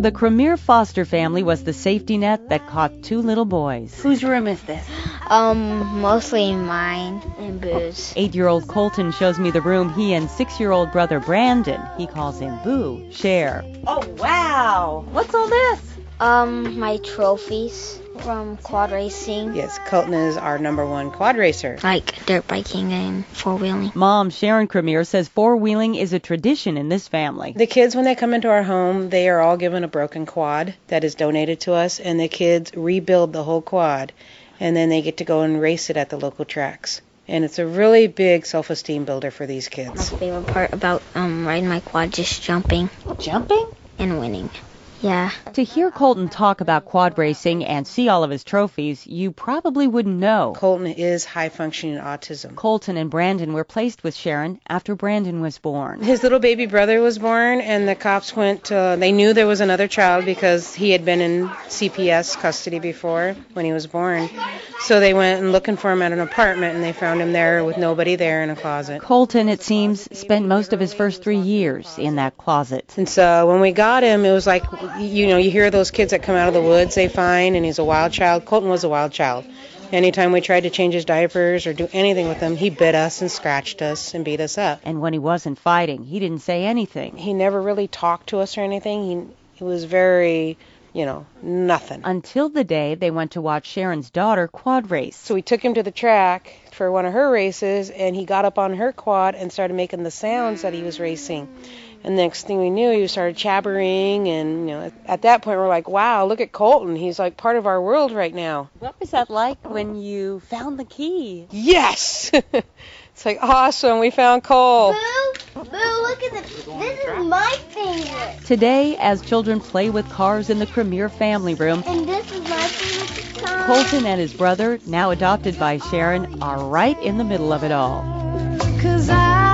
The Cremier foster family was the safety net that caught two little boys. Whose room is this? Mostly mine and Boo's. 8-year-old Colton shows me the room he and 6-year-old brother Brandon, he calls him Boo, share. Oh, wow. What's all this? My trophies from quad racing. Yes, Colton is our #1 quad racer. Like dirt biking and four-wheeling. Mom, Sharon Cremier, says four-wheeling is a tradition in this family. The kids, when they come into our home, they are all given a broken quad that is donated to us, and the kids rebuild the whole quad, and then they get to go and race it at the local tracks. And it's a really big self-esteem builder for these kids. My favorite part about riding my quad, just jumping. Jumping? And winning. Yeah. To hear Colton talk about quad racing and see all of his trophies, you probably wouldn't know. Colton is high-functioning autism. Colton and Brandon were placed with Sharon after Brandon was born. His little baby brother was born, and the cops they knew there was another child because he had been in CPS custody before when he was born. So they went and looking for him at an apartment, and they found him there with nobody there in a closet. Colton, it seems, spent most of his first 3 years in that closet. And so when we got him, it was like, you hear those kids that come out of the woods they find, and he's a wild child. Colton was a wild child. Anytime we tried to change his diapers or do anything with him, he bit us and scratched us and beat us up. And when he wasn't fighting, he didn't say anything. He never really talked to us or anything. He was very, nothing. Until the day they went to watch Sharon's daughter quad race. So we took him to the track for one of her races, and he got up on her quad and started making the sounds that he was racing. And next thing we knew, he started jabbering, and at that point we're like, wow, look at Colton. He's like part of our world right now. What was that like when you found the key? Yes! It's like, awesome, we found Cole. Boo, look at this. This is my favorite. Today, as children play with cars in the Cremier family room, And this is my favorite car. Colton and his brother, now adopted by Sharon, are right in the middle of it all. 'Cause I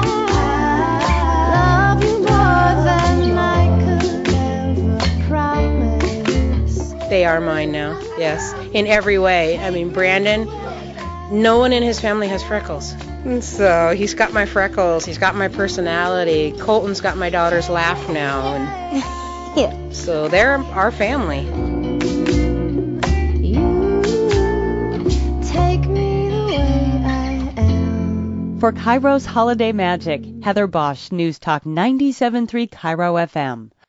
love you more than I could ever promise. They are mine now, yes, in every way. I mean, Brandon, no one in his family has freckles. And so he's got my freckles, he's got my personality. Colton's got my daughter's laugh now. And Yeah. so they're our family. Take me the way I am. For Cairo's Holiday Magic, Heather Bosch, News Talk 97.3 Cairo FM.